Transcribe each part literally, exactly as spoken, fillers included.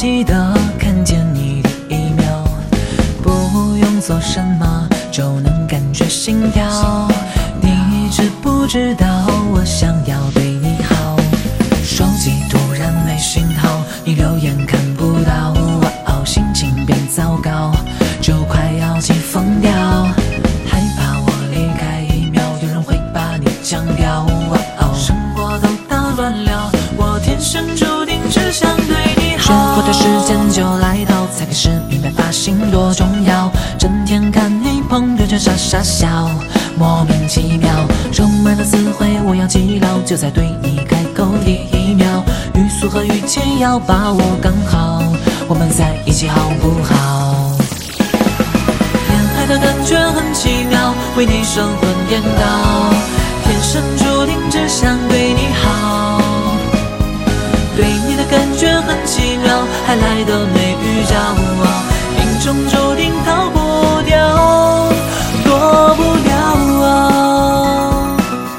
记得看见你第一秒，不用做什么就能感觉心跳。你知不知道我想要对你好？手机突然没信号，你留言看不到，哇哦，心情变糟糕，就快要气疯掉。害怕我离开一秒，有人会把你抢掉，哇哦，生活都打乱了，我天生注定只想对你好。生活的时间就来到，才开始明白发心多重要。整天看你朋友圈傻傻笑，莫名其妙，充满了词汇我要记牢，就在对你开口第一秒，语速和语气要把握刚好，我们在一起好不好？恋爱的感觉很奇妙，为你神魂颠倒，天生注定只想对你好。对你的感觉很奇妙，还来得没预兆，命中注定逃不掉，躲不了啊。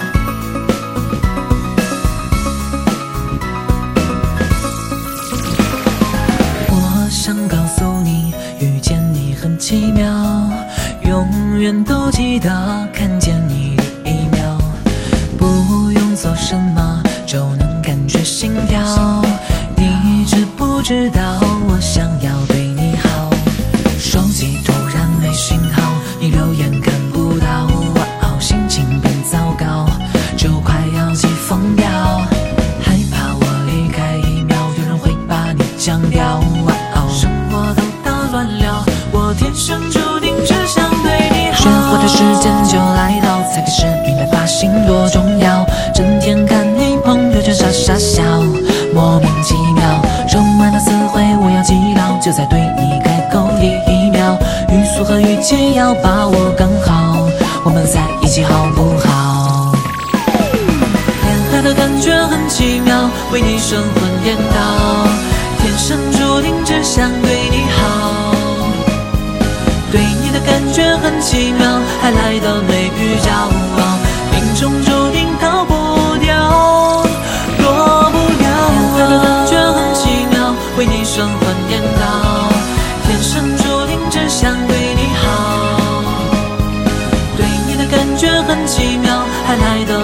我想告诉你，遇见你很奇妙，永远都记得看见你第一秒，不用做什么就能感觉心跳。你知不知道我想要对你好？手机突然没信号，你留言看不到，哇哦，心情变糟糕，就快要气疯掉。害怕我离开一秒，有人会把你抢掉，哇哦，生活都打乱了，我天生注定只想对你好。生活的时间就来到，才开始明白发心多重要。整天看你朋友圈傻傻笑，莫名其妙，充满了词汇我要记牢，就在对你开口第一秒，语速和语气要把握刚好，我们在一起好不好？恋爱的感觉很奇妙，为你神魂颠倒，天生注定只想对你好。对你的感觉很奇妙，还来得没预兆，命中注定逃不掉，躲不了。恋爱的感觉很奇妙，为你神魂颠倒，天生注定只想对你好。对你的感觉很奇妙，还来得